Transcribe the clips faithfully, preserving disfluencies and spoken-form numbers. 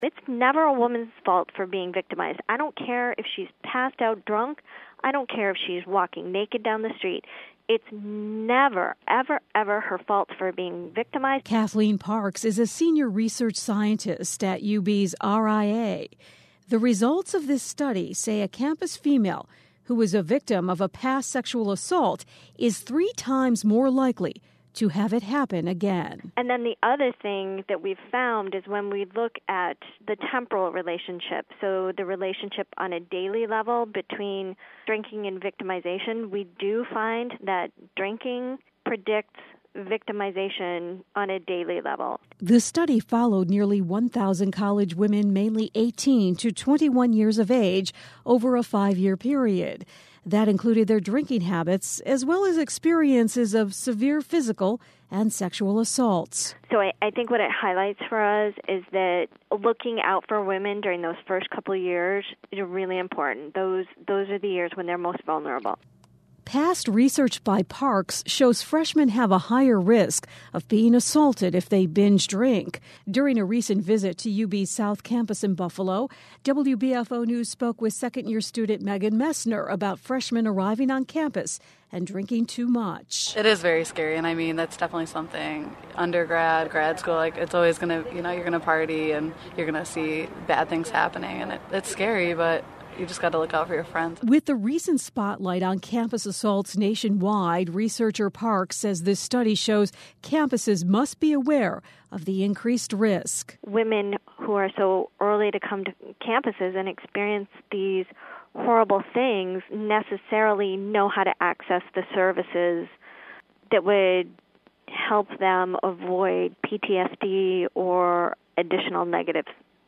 It's never a woman's fault for being victimized. I don't care if she's passed out drunk. I don't care if she's walking naked down the street. It's never, ever, ever her fault for being victimized. Kathleen Parks is a senior research scientist at U B's R I A. The results of this study say a campus female who was a victim of a past sexual assault is three times more likely to have it happen again. And then the other thing that we've found is when we look at the temporal relationship, so the relationship on a daily level between drinking and victimization, we do find that drinking predicts victimization on a daily level. The study followed nearly one thousand college women, mainly eighteen to twenty-one years of age, over a five-year period. That included their drinking habits, as well as experiences of severe physical and sexual assaults. So I, I think what it highlights for us is that looking out for women during those first couple of years is really important. Those those are the years when they're most vulnerable. Past research by Parks shows freshmen have a higher risk of being assaulted if they binge drink. During a recent visit to U B's South Campus in Buffalo, W B F O News spoke with second-year student Megan Messner about freshmen arriving on campus and drinking too much. It is very scary, and I mean, that's definitely something. Undergrad, grad school, like, it's always going to, you know, you're going to party and you're going to see bad things happening, and it, it's scary, but you just got to look out for your friends. With the recent spotlight on campus assaults nationwide, researcher Parks says this study shows campuses must be aware of the increased risk. Women who are so early to come to campuses and experience these horrible things necessarily know how to access the services that would help them avoid P T S D or additional negative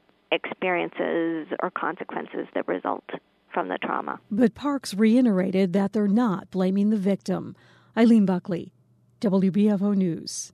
experiences or consequences that result from the trauma. But Parks reiterated that they're not blaming the victim. Eileen Buckley, W B F O News.